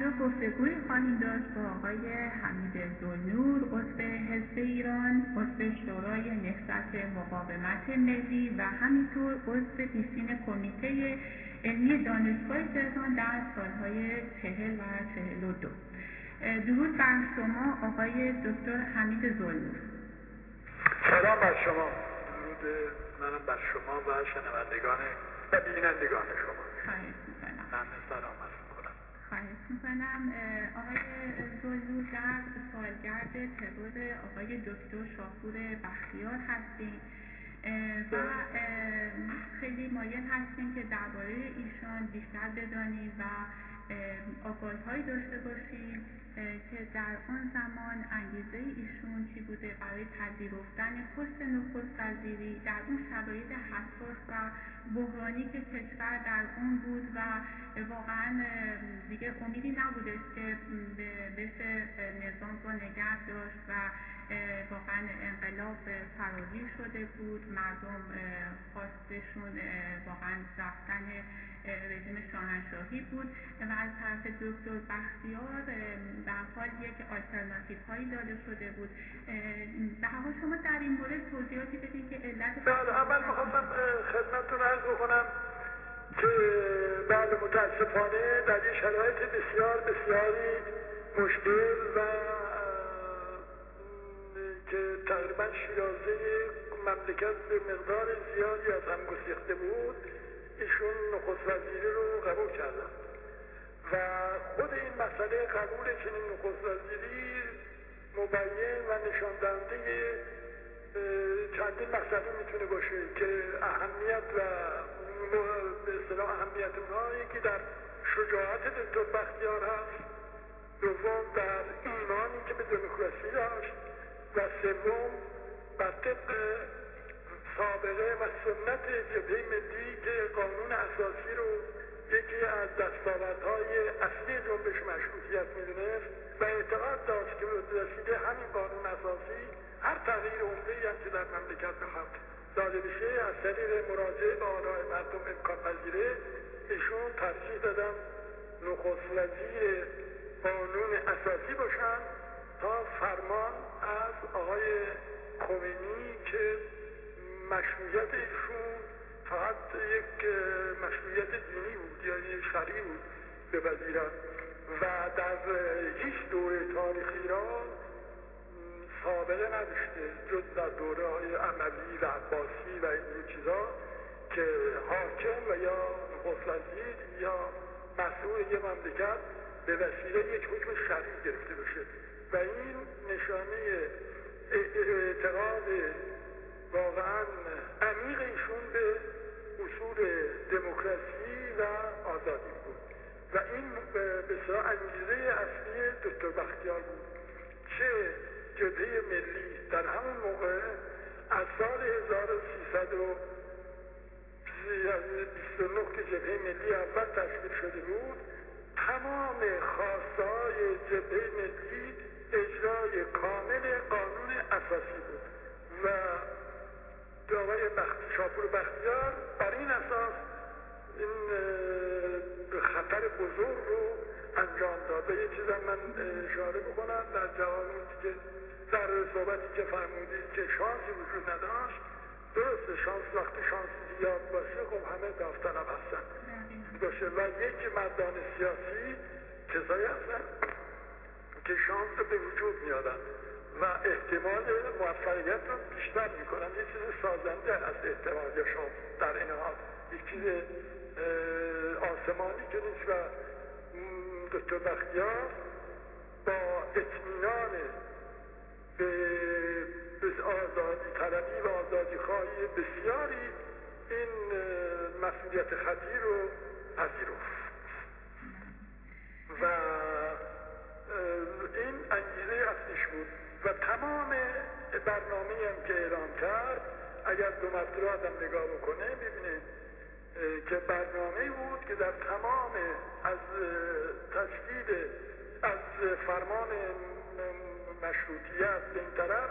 اینجا گفتگوی خواهیم داشت با آقای حمید ذوالنور، عضو حزب ایران، عضو شورای نهضت مقاومت ملی و همینطور عضو پیشین کمیته علمی دانشگاه تهران در سالهای 40 و 42. درود بر شما آقای دکتر حمید ذوالنور. سلام بر شما. درود منم بر شما و شنوندگان و بینندگان شما. خواهش میکنم. سلام عرض میکنم. خواهش میکنم. آقای ذوالنور، در سالگرد ترور آقای دکتر شاپور بختیار هستیم و خیلی مایل هستیم که درباره ایشان بیشتر بدانیم و آگاهی‌هایی داشته باشیم که در آن زمان انگیزه ایشون چی بوده برای پذیرفتن پست نخست وزیری در اون شرایط حساس و بحرانی که کشور در اون بود و واقعا دیگه امیدی نبودش که بشه نظام رو نگه داشت و واقعا انقلاب فراگیر شده بود. مردم خواستشون واقعا رفتن رژیم شاهنشاهی بود و از طرف دکتر بختیار به هر حال یک آلترناتیو هایی داده شده بود. به هر حال شما در این مورد توضیحاتی بدین که علت اول میخواستم خدمتتون عرض بکنم که متاسفانه در این شرایط بسیار بسیاری مشکل و که تقریبا شیرازه مملکت به مقدار زیادی از هم گسیخته بود، ایشون نخست وزیری رو قبول کردن و خود این مسئله قبول چنین نخست وزیری مبین و نشان دهنده چندین مسئله میتونه باشه که اهمیت و به اصطلاح اهمیت اونها یکی در شجاعت دکتر بختیار هست، دوم در ایمانی که به دموکراسی داشت و سوم بر طبق سابقه و سنت جبهه ملی که قانون اساسی رو یکی از دستاوردهای اصلی جنبش مشروطیت میدونست و اعتقاد داشت که به وسیله همین قانون اساسی هر تغییر عمده‌ای هم که در مملکت بخواد داده بشه از طریق مراجعه به آراء مردم امکان پذیره، ایشون ترجیح دادن نخست وزیر قانون اساسی باشن تا فرمان از آقای خمینی که مشروعیت ایشون فقط یک مشروعیت دینی بود یا شرعی بود بپذیرن و در هیچ دوره تاریخ ایران سابقه نداشته جز در دوره های اموی و عباسی و این چیزا که حاکم و یا نخست وزیر یا مسئول یه مملکت به وسیله یک حکم شرعی گرفته بشه و این نشانه اعتقاد واقعا عمیق ایشون به اصول دموکراسی و آزادی بود و این بسیار انگیزه اصلی دکتر بختیار بود. چه جبهه ملی در همون موقع از سال 1329 که جبهه ملی اول تشکیل شده بود، تمام خواستهای جبهه ملی اجرای کامل قانون اساسی بود و آقای شاپور بختیار بر این اساس این خطر بزرگ رو انجام داد. و یه چیزم من اشاره بکنم در جواب که در صحبتی که فرمودید که شانسی وجود نداشت، درسته شانس وقتی شانس زیاد باشه خب همه داوطلب هستن باشه و یک مردان سیاسی کسایی هستن که شانس رو به وجود میادن و احتمال موفقیت رو بیشتر میکنن. یه چیز سازنده از احتمال یا شانس در این حال یک چیز آسمانی که نیست و دکتر بختیار با اطمینان به آزادی طلبی و آزادی خواهی بسیاری این مسئولیت خطیر رو پذیرفت و این انگیزه اصلیش بود و تمام برنامه‌ای هم که اعلام کرد اگر دو مرتبه آدم نگاه بکنه ببینه که برنامه‌ای بود که در تمام از تشکیل از فرمان مشروطیت به این طرف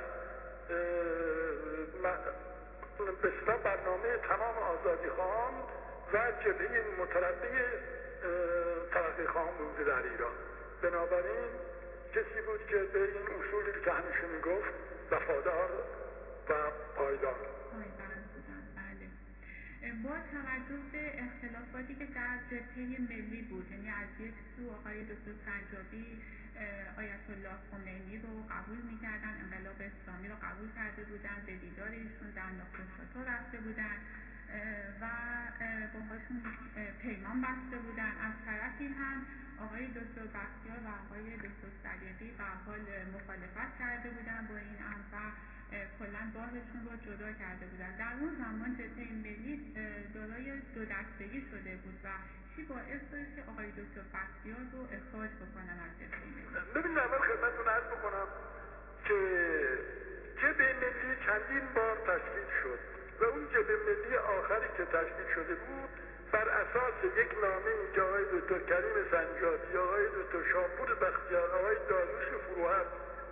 بسیار برنامه تمام آزادی خواهان و جبهه مترقی ترقی خواهان بوده در ایران بنابراین کسی بود که به این اصولی که همیشه میگفت وفادار و پایدار بودن. بله. با توجه به اختلافاتی که در جبهه ملی بود، یعنی از یک سو آقای دکتر سنجابی آیت الله خمینی رو قبول می‌کردن، انقلاب اسلامی رو قبول کرده بودن، به دیدار ایشون در نقطه شاتو رفته بودن و باهاشون پیمان بسته بودن. از طرفی هم آقای دکتر بختیار و آقای دکتر صدیقی به هر حال مخالفت کرده بودن با این امر و کلاً راهشون رو جدا کرده بودن. در اون زمان جبهه ملی دارای دو دستگی شده بود و چی باعث شد که آقای دکتر بختیار رو اخراج بکنن از جبهه ملی؟ ببینید اول خدمتتون عرض بکنم که جبهه ملی چندین بار تشکیل شد و اون جبهه ملی آخری که تشکیل شده بود بر اساس یک نامه‌ای که آقای دکتر کریم سنجابی، آقای دکتر شاپور بختیار، آقای داریوش فروهر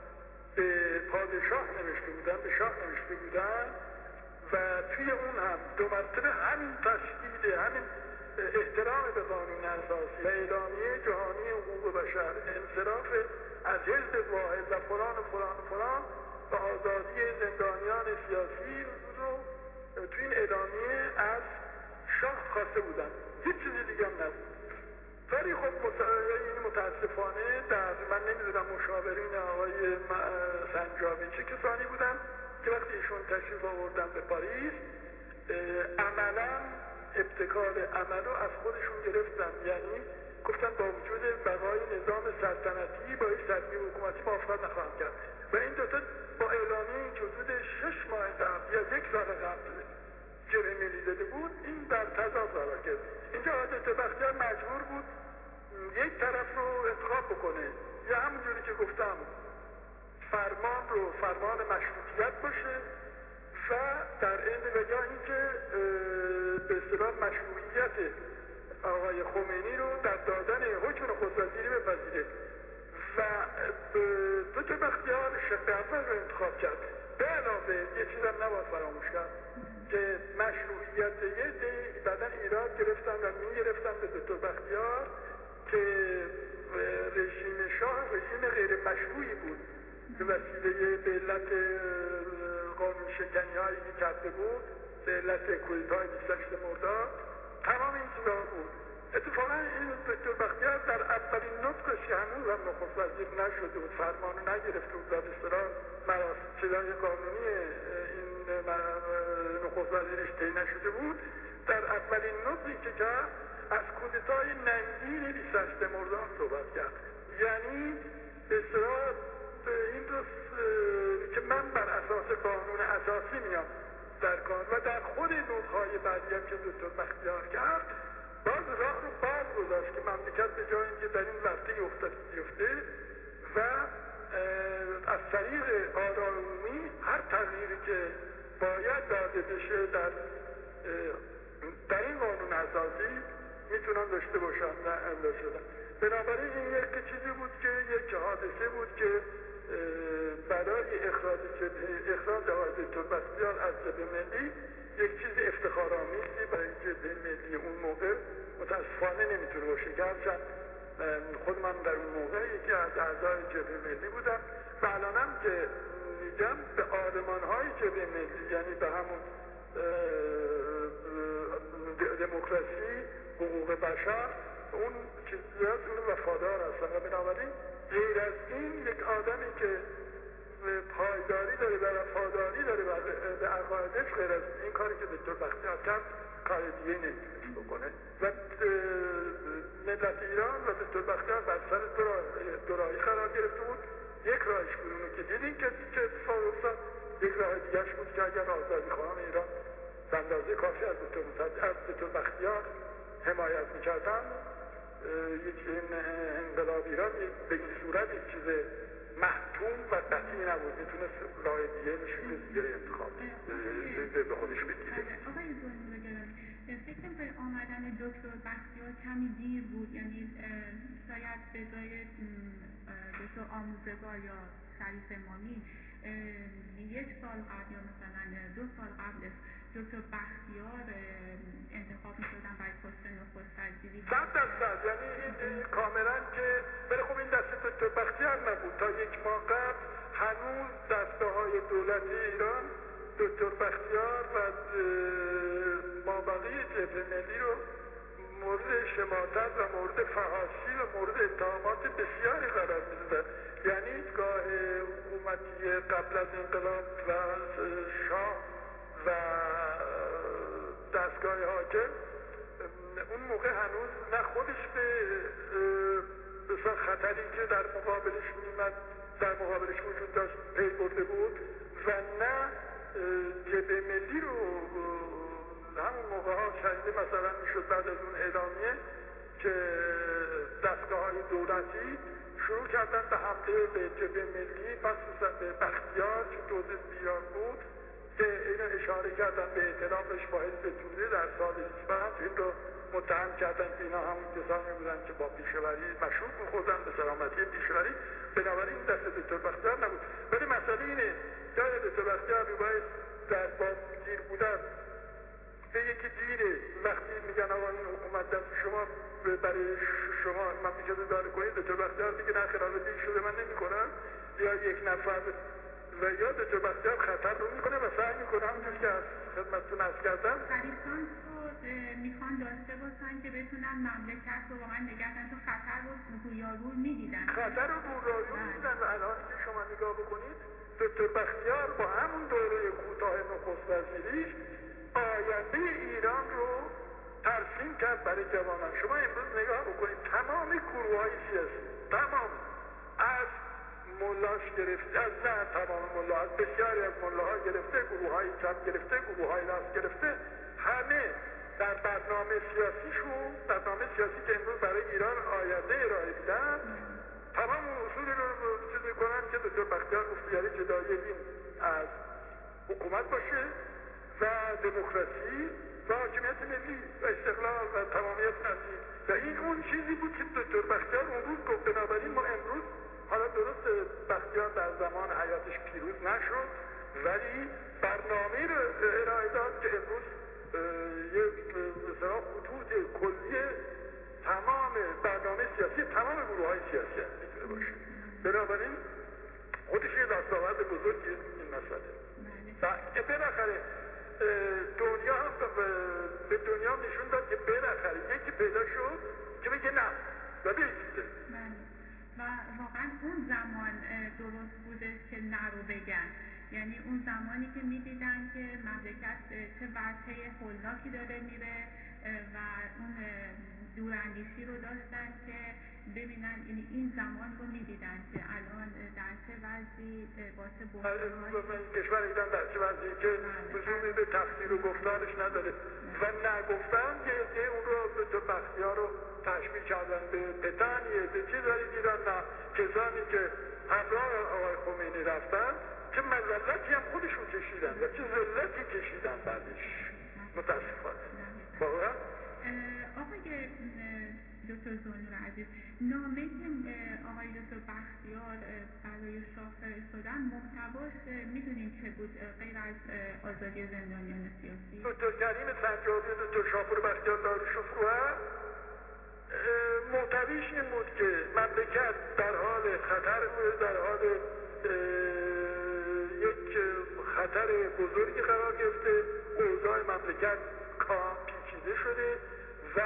به پادشاه نوشته بودن، به شاه نوشته بودن و توی اون هم دو مرتبه همین تشدید، همین احترام به قانون اساسی و اعلامیه جهانی حقوق بشر، انصراف از حزب واحد و فلان و فلان و فلان و آزادی زندانیان سیاسی رو توی این اعلامیه از شاه خواسته بودن. هیچ چیزی دیگه هم نبود. ولی خب متاسفانه در من نمیدونم مشاورین آقای سنجابی چه کسانی بودن که وقتی ایشون تشریف آوردن به پاریس عملا ابتکار عملو از خودشون گرفتن، یعنی گفتن با وجود بقای نظام سلطنتی با این سطحی حکومتی موافقت نخواهم کرد و این دوتا با اعلامیه که حدود 6 ماه قبل یا 1 سال قبل جبهه ملی داده بود این در تضاد قرار گرفت. اینجا دکتر بختیار مجبور بود یک طرف رو انتخاب بکنه، یا همونجوری که گفتم فرمان رو فرمان مشروطیت باشه و در این و یا اینکه به اصطلاح مشروعیت آقای خمینی رو در دادن حکم نخست وزیری بپذیره و دکتر بختیار شق اول رو انتخاب کرد. به علاوه یه چیزم نباید فراموش کرد که مشروعیت یه دی بعدا ایراد گرفتن و میگرفتن به دکتر بختیار که رژیم شاه رژیم غیر مشروعی بود به وسیله به علت قانون شکنی هایی که کرده بود، به علت کودتای 28 مرداد، تمام این چیزا بود. اتفاقا این دکتر بختیار در اولین نطقش هنوز هم نخست وزیر نشده بود، فرمان نگرفته بود و به اصطلاح مراسم قانونی این نخست وزیرش طی نشده بود، در اولین نطقی که کرد از کودتای ننگین 28 مرداد صحبت کرد. یعنی به اصطلاح این که من بر اساس قانون اساسی میام در کار و در خود نطق‌های بعدی هم که دکتر بختیار کرد باز راه رو باز گذاشت که مملکت به جای اینکه در این ورطه بیفته و از طریق آرای عمومی هر تغییری که باید داده بشه در این قانون اساسی میتونن داشته باشن و امضا شدن. بنابراین این یک چیزی بود که یک حادثه بود که برای اخراج آقای دکتر بختیار از جبهه ملی یک چیز افتخارآمیزی برای جبهه ملی اون موقع متاسفانه نمیتونه باشه، گرچند خود من در اون موقع یکی از اعضای جبهه ملی بودم و الانم که میگم به آرمان‌های جبهه ملی، یعنی به همون دموکراسی، حقوق بشر، اون چیزیات اون وفادار هستن و بنابراین غیر از این یک آدمی که پایداری داره و وفاداری داره به عقایدش، غیر از این کاری که دکتر بختیار کرد کار دیگه نمیتونست بکنه و ملت ایران و دکتر بختیار بر سر دو راهی قرار گرفته بود. یک راهش بود اونو که دیدیم که اتفاق افتاد، یک راه دیگرش بود که اگر آزادی خواهان ایران به اندازه کافی از دکتر بختیار حمایت میکردن یک انقلاب ایران به این صورت یک چیز محتوم و قطعی نبود، میتونست راه دیگه نشون دیگه انتخاب به خودش بگیره. آقای زلمی گرامی، فکر می‌کنید آمدن دکتر بختیار کمی دیر بود؟ یعنی شاید به جای دکتر آموزگار یا شریف امامی 1 سال قبل یا مثلا 2 سال قبلش دکتر بختیار انتخاب می‌شدن برای پست نخست وزیری. 100%. یعنی این کاملا که ولی خب این دست دکتر بختیار نبود. تا یک ماه قبل هنوز دسته‌های دولتی ایران دکتر بختیار و مابقی جبهه ملی رو مورد شماتت و مورد فحاشی و مورد اتهامات بسیاری قرار می‌دادن. یعنی گاه حکومتی قبل از انقلاب و شاه و دستگاه حاکم اون موقع هنوز نه خودش به خطری که در مقابلش میمد در مقابلش وجود داشت پی برده بود و نه جبهه ملی رو همون موقع ها شنیده مثلا میشد بعد از اون اعلامیه که دستگاه های دولتی شروع کردن به حمله به جبهه ملی مخصوصا به بختیار که دوزه ایران بود که اینو اشاره کردن به اعترافش با حزب توده در سال 25 این رو متهم کردن که اینا همون کسانی بودن که با پیشوری مشروط می‌خوردن به سلامتی پیشوری. بنابراین دست دکتر بختیار نبود. ولی مسئله اینه جای دکتر بختیار میباید در با دیر بودن به یکی دیره وقتی میگن آقا این حکومت دست شما برای شما مملکت اداره کنید دکتر بختیار دیگه نه خلاف دین شده من نمی‌کنم یا یک نفر و یا دکتر بختیار خطر رو میکنه و سعی میکنه همونجور که از خدمتتون عرض کردم پریسان رو میخوان داشته باشن که بتونن مملکت رو واقعا نگه دارن، تو خطر رو رویاروی میدیدن خطر رو رویاروی میدیدن و الان که شما نگاه بکنید دکتر بختیار با همون دوره کوتاه نخست وزیریش آینده ایران رو ترسیم کرد برای جوانان. شما امروز نگاه بکنید تمام گروه‌های سیاسی تمام از ملاش گرفته از نه تمام ملا از بسیاری از ملاها گرفته گروه‌های چپ گرفته گروه‌های راست گرفته همه در برنامه سیاسی که امروز برای ایران آینده ارائه میدن تمام اون اصولی رو چیز میکنن که دکتر بختیار گفت جدایی دین از حکومت باشه و دموکراسی و حاکمیت ملی و استقلال و تمامیت نسلی و این اون چیزی بود که دکتر بختیار اون روز گفت. بنابراین ما امروز حالا درست بختیار در زمان حیاتش پیروز نشد ولی برنامه رو ارائه داد که امروز یک مثلا خطوط کلی تمام برنامه سیاسی تمام گروه‌های سیاسی میتونه باشه. بنابراین خودش یه دستاورد بزرگی این مسئله و که بالاخره دنیا هم به دنیا نشون داد که بالاخره یکی پیدا شد که بگه نه و بیسته و واقعا اون زمان درست بوده که نه رو بگن. یعنی اون زمانی که میدیدن که مملکت چه ورطه هولناکی داره میره و اون دوراندیشی رو داشتن که ببینن این زمان رو میدیدن که الان در چه وضعی با چه بحران‌هایی کشور ایران در چه وضعی که لزومی به تفسیر و گفتارش نداره و نگفتن که اون رو به بختیار رو تشبیه کردن به پتنیه به چی دارید ایران نه کسانی که همراه آقای خمینی رفتن چه مذلتی هم خودشون کشیدن و چه ذلتی کشیدن بعدش متاسفانه. واقعا آقای دکتر ذوالنور عزیز نامه که آقای دکتر بختیار برای شاه فرستادن محتواش میدونیم چه بود غیر از آزادی زندانیان سیاسی؟ دکتر کریم سنجابی دکتر شاپور بختیار دارالشکوه محتویش این بود که مملکت در حال خطر بود در حال یک خطر بزرگی قرار گرفته اوضاع مملکت پیچیده شده و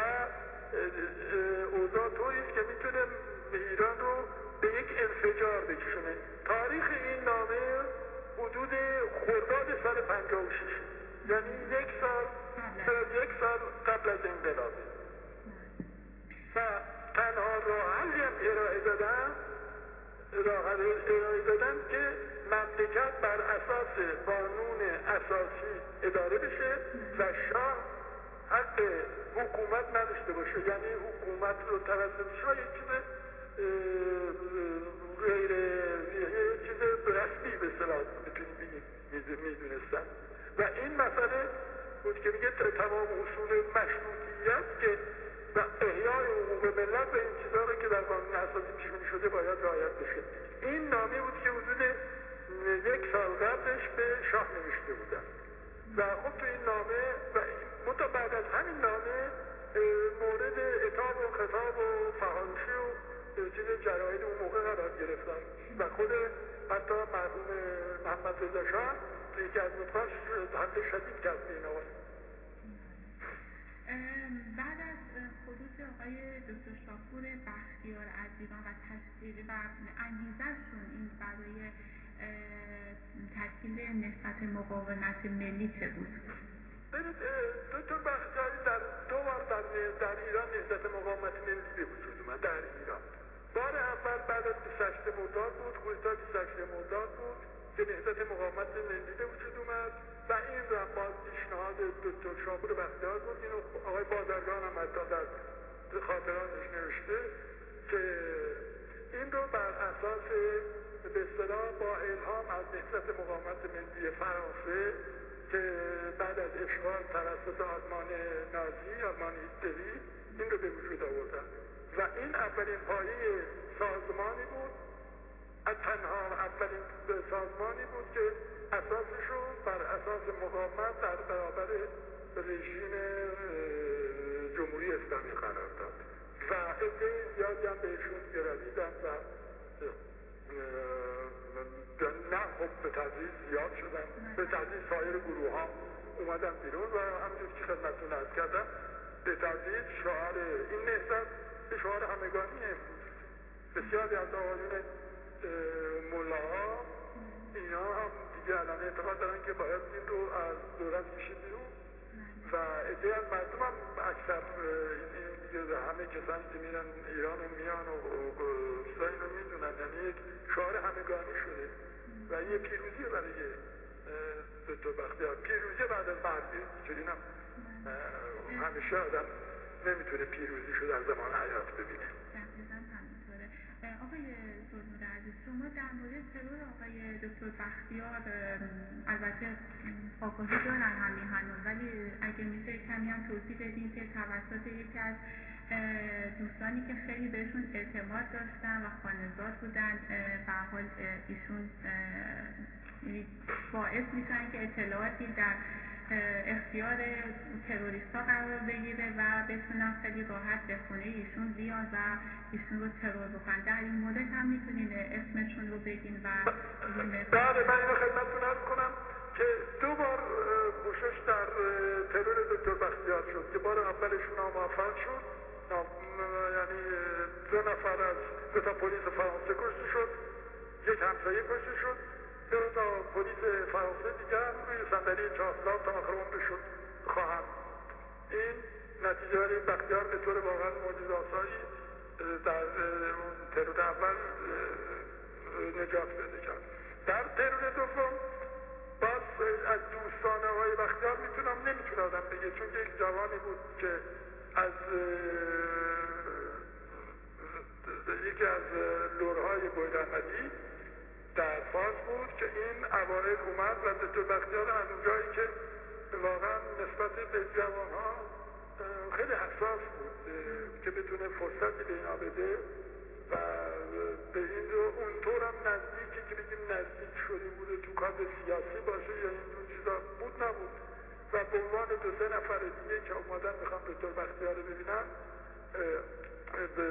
اوضاع طوریست که میتونه ایران رو به یک انفجار بکشونه. تاریخ این نامه حدود خرداد سال 56 یعنی یک سال قبل از انقلابه و تنها راه حلی هم ارائه دادن که مملکت بر اساس قانون اساسی اداره بشه و شاه حق حکومت نداشته باشه. یعنی حکومت رو توسط شاه یک چیز غیر یک چیز رسمی به اصطلاح میتونیم بگیم میدونستن و این مسئله بود که میگه تمام اصول مشروطیت که و احیای حقوق ملت و این چیزها رو که در قانون اساسی پیش‌بینی شده باید رعایت بشه. این نامه بود که حدود یک سال قبلش به شاه نوشته بودن و خب تو این نامه و منتها بعد از همین نامه مورد عتاب و خطاب و فحاشی و چیز جراید اون موقع قرار گرفتن و خود حتی مرحوم محمد رضا شاه یکی از نطقاش حد شدید کرد به این آقای. بعد از خروج آقای دکتر شاپور بختیار از ایران و تشکیل و انگیزه‌شون این برای تشکیل نهضت مقاومت ملی چه بود؟ ببینید دکتر بختیاری در دو بار در ایران نهضت مقاومت ملی به وجود اومد در ایران. بار اول بعد از 28 مرداد بود، کودتا 28 مرداد بود که نهضت مقاومت ملی به وجود اومد و این رو باز پیشنهاد دکتر شاپور بختیار بود. اینو آقای بازرگان هم حتی در خاطراتش نوشته که این رو بر اساس به اصطلاح با الهام از نهضت مقاومت ملی فرانسه که بعد از اشغال توسط آلمان نازی، آلمان هیتلری این رو به وجود آوردن و این اولین پایه سازمانی بود، از تنها اولین سازمانی بود که اساسش رو بر اساس مقاومت در برابر رژیم جمهوری اسلامی قرار داد و عده زیادی هم بهشون گرویدن و نه خب به تدریج زیاد شدن، به تدریج سایر گروه ها اومدن بیرون و همونجور که خدمتتون عرض کردم به تدریج شعار این نهضت به شعار همگانی امروز بسیاری از آقایون ملاها اینا هم دیگه الان اعتقاد دارن که باید این رو از دولت کشید بیرون و عده از مردم هم اکثر این دیگه همه کسانی که میرن ایران و میان و این رو میدونن، یعنی یک شعار همگانی شده و یه پیروزی برای دکتر بختیار، پیروزی بعد از مرگه که اینم همیشه آدم نمیتونه پیروزی شو در زمان حیات ببینه. دقیقاً همینطوره. آقای سرنور عزیز، شما در مورد ترور آقای دکتر بختیار البته آگاهی دارن همین هنوز، ولی اگه میشه کمی هم توضیح بدین که توسط یکی از دوستانی که خیلی بهشون اعتماد داشتن و خانه‌زاد بودن به هر حال ایشون باعث میشن که اطلاعاتی در اختیار تروریستا قرار بگیره و بتونن خیلی راحت به خونه ایشون بیان و ایشون رو ترور بکنن. در این مورد هم میتونین اسمشون رو بگین و بله من اینو خدمتتون عرض کنم که دو بار کوشش در ترور دکتر بختیار شد که بار اولشون ناموفق شد، یعنی دو تا پلیس فرانسه کشته شد، یک همسایه کشته شد، دو تا پلیس فرانسه دیگر روی صندلی چهارسال تا آخر عمرشون خواهند. این نتیجه ولی بختیار به طور واقعا معجزه‌آسایی در اون ترور اول نجات پیدا کرد. در ترور دوم باز از دوستان آقای بختیار نمیتونه آدم بگه، چون یک جوانی بود که از یکی از لورهای بوید احمدی در فارس بود که این اوائل اومد و دکتر بختیار از اونجایی که واقعا نسبت به جوانها خیلی حساس بود که بتونه فرصتی به اینا بده و به این رو اونطور هم نزدیکی که بگیم نزدیک شده بوده تو کادر سیاسی باشه یا این جور چیزا بود نبود و به عنوان 2-3 نفر دیگه که اومدن میخوام دکتر بختیار رو ببینن به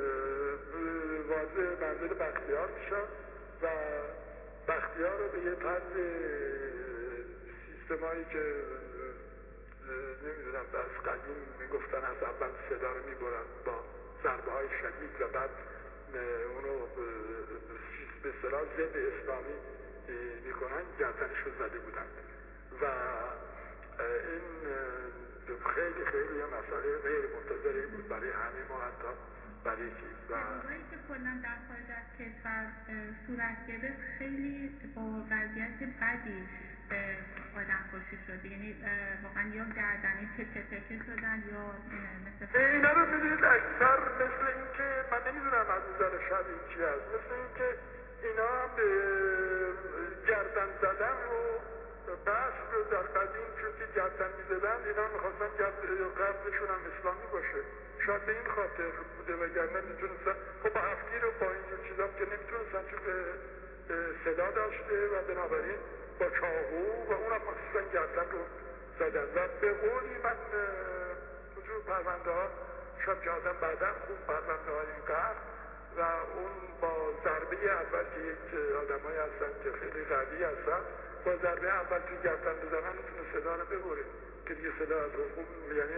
واضح منزل بختیار میشن و بختیار رو به یه طرز سیستمایی که نمیدونم از قدیم میگفتن از اول صدا رو میبرن با ضربه های شدید و بعد اونو به اصطلاح ضد اسلامی میکنن، گردنش رو زده بودن و این خیلی خیلی یه مسئله غیر منتظری بود برای همه ما، حتی برای چیز و ترورایی که کلا در خارج از کشور صورت گرفت خیلی با وضعیت بدی آدم کشی شده، یعنی واقعا یا گردنی تکه شدن یا مثل اینا رو میدونید اکثر مثل این که من نمیدونم از نظر شبیه چی هست، مثل این که اینا به گردن زدن رو بحث رو در قدیم چون که گردن میزدن اینا میخواستن قصدشون هم اسلامی باشه، شاید به این خاطر بوده وگرنه میتونستن خب با هفتیر و با اینجور چیزا که نمیتونستن چون صدا داشته و بنابراین با چاقو و اونم مخصوصا گردن رو زدن و به قولی من حضور پرونده ها شب کردم بعدا خوب پرونده های این قهر و اون با ضربه اول که یک آدم های هستن که خیلی قوی هستن با ضربه اول توی گردن بزنن میتونه صدا رو ببره که دیگه صدا از خوب یعنی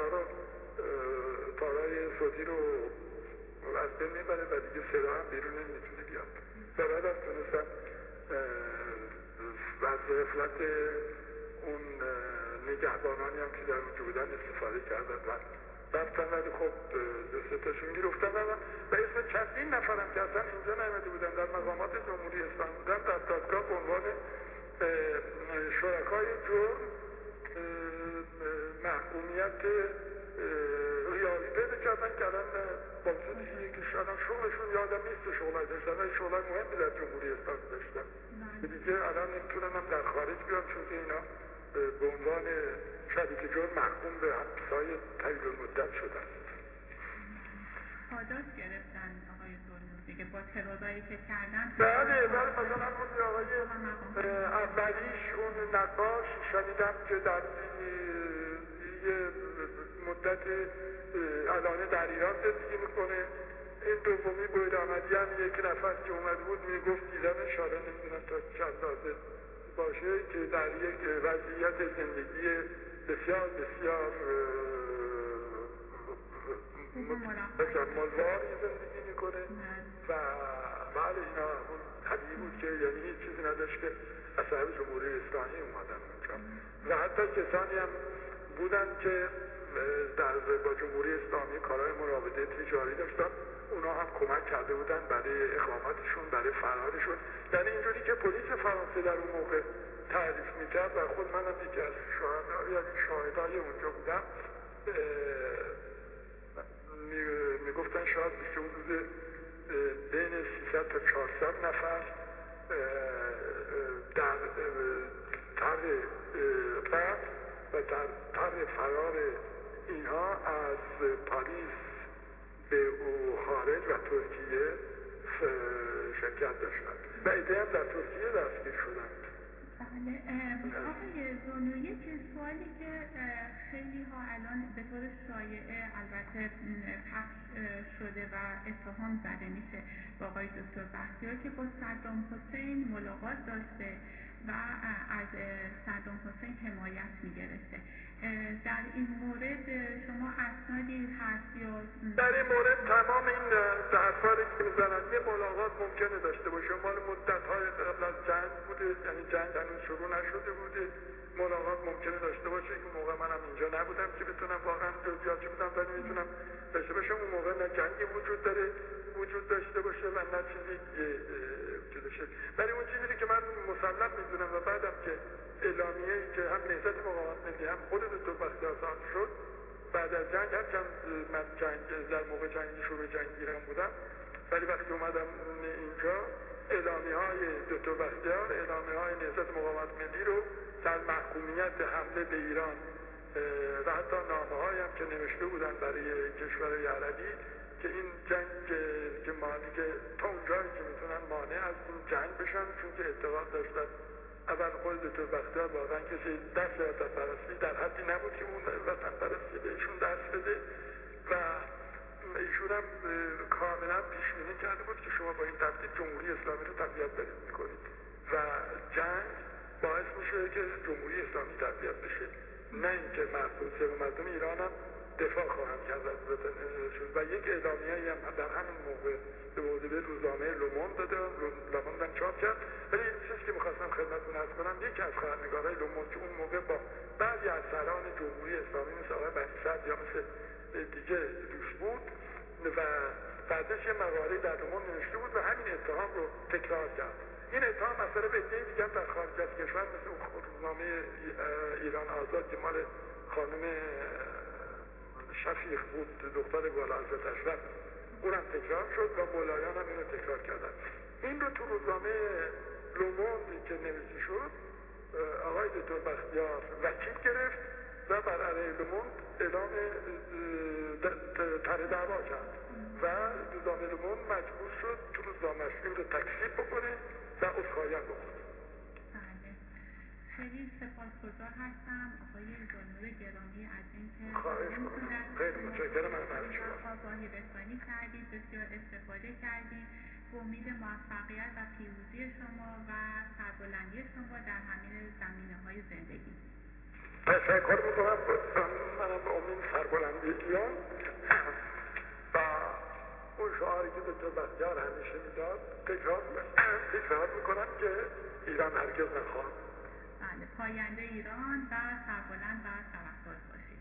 تارای صوتی رو از بین میبره و دیگه صدا هم بیرون نمیتونه بیاد و بعد هم تونستم از غفلت اون نگهبانانی هم که در اونجا بودن استفاده کردن و رفتن ولی خب دستشون گرفتن و اسم چندین نفرم که اصلا اینجا نیامده بودن در مقامات جمهوری اسلامی بودن در دادگاه به عنوان شرکای جرم محکومیت ریاضی پیدا کردن که الان با وجود یکیش الان شغلشون یادم نیست شغلای داشتن ولی شغلای مهمی در جمهوری اسلامی داشتن که دیگه الان نمیتونن هم در خارج بیان چون که اینا به عنوان شریک جرم محکوم به حبس‌های طویل المدت شدن. پاداش گرفتن آقای زرنوزی که با ترورایی که کردن بله مثلا اون آقای اولیش اون نقاش شنیدم که در یه مدت الانه در ایران زندگی میکنه این دومی باید آمدی هم یک نفر که اومد بود میگفت دیدم اشاره نمیدونم تا چند لازم باشه که در یک وضعیت زندگی بسیار ملواری زندگی میکنه و بله اینا اون طبیعی بود که یعنی هیچ چیزی نداشت که از صاحب جمهوری اسلامی اومدن اونجا و حتی کسانی هم بودن که با جمهوری اسلامی کارهای مراوده تجاری داشتن اونا هم کمک کرده بودن برای اقامتشون برای فرارشون یعنی اینجوری که پلیس فرانسه در اون موقع تعریف میکرد و خود منم یکی از شاهدای اونجا بودم میگفتن شاید بیشتر حدود بین 300 تا 400 نفر در طرح رفت و در طرح فرار اینها از پاریس به خارج و ترکیه شرکت داشتن و ایده هم در ترکیه دستگیر شدن. بله آقای زرنوزی یک سوالی که خیلی ها الان به طور شایعه البته پخش شده و اتهام زده میشه با آقای دکتر بختیار که با صدام حسین ملاقات داشته و از صدام حسین حمایت میگرفته در این مورد شما اسنادی هست یا در این مورد تمام این حرفایی که میزنن یه ملاقات ممکنه داشته باشه مال مدت‌های قبل از جنگ بوده یعنی جنگ هنوز شروع نشده بوده ملاقات ممکنه داشته باشه که موقع منم اینجا نبودم که بتونم واقعا جزئیاتی بودم ولی میتونم داشته باشم اون موقع نه جنگی وجود داشته باشه و نه چیزی وجود داشته ولی اون چیزی که من مسلم میدونم و بعدم که اعلامیه‌ای که هم نهضت مقاومت ملی هم خود دکتر بختیار صادر شد بعد از جنگ هرچند من در موقع شروع جنگ ایران بودم ولی وقتی اومدم اینجا اعلامیه‌های دکتر بختیار اعلامیه‌های نهضت مقاومت ملی رو در محکومیت حمله به ایران و حتی نامه‌هایی هم که نوشته بودن برای کشورهای عربی که این جنگ که تا اونجایی که میتونن مانع از این جنگ بشن چون که اعتقاد داشتن اول خود دکتر بختیار واقعا کسی دست وطن پرستی در حدی نبود که اون وطن پرستی بهشون دست بده و ایشون هم کاملا پیش بینی کرده بود که شما با این تبدیل جمهوری اسلامی رو تقویت دارید میکنید و جنگ باعث میشه که جمهوری اسلامی تقویت بشه نه اینکه مردم ایران هم دفاع خواهند کرد از وطنشون و یک اعلامیه‌ای هم در همین موقع به موضوع روزنامه لوموند داده لوموند هم چاپ کرد ولی چیزی که میخواستم خدمتتون عرض کنم یکی از خبرنگارای لوموند که اون موقع با بعضی از سران جمهوری اسلامی مثل آقای بنی صدر یا مثل دیگه دوش بود و بعدش یه مقاله در لوموند نوشته بود و همین اتهام رو تکرار کرد این اتهام مثلا به عده‌ای دیگه در خارج از کشور مثل روزنامه ایران آزاد که مال خانم شفیق بود دختر والا حضرت اشرف اونم تکرار شد و مولایان هم اینو تکرار کردن این رو تو روزنامه لوموندی که نوشته شد آقای دکتر بختیار وکیل گرفت و بر علیه لوموند اعلام طرح دعوا کرد و روزنامه لوموند مجبور شد تو روزنامه‌اش این رو تکذیب بکنه و عذرخواهی هم بکنه. خیلی سپاسگزار هستم آقای زلنور گرامی از اینکه خواهش می‌کنم. خیلی متشکرم از شما. آگاهی رسانی کردید، بسیار استفاده کردید. به امید موفقیت و پیروزی شما و سربلندی شما در همه زمینه‌های زندگی. تشکر می‌کنم. منم به امید سربلندی ایران و اون شعاری که دکتر بختیار همیشه میداد تکرار می‌کنم که ایران هرگز نخواهد. بله، پاینده ایران و سربلند و سرافراز باشید.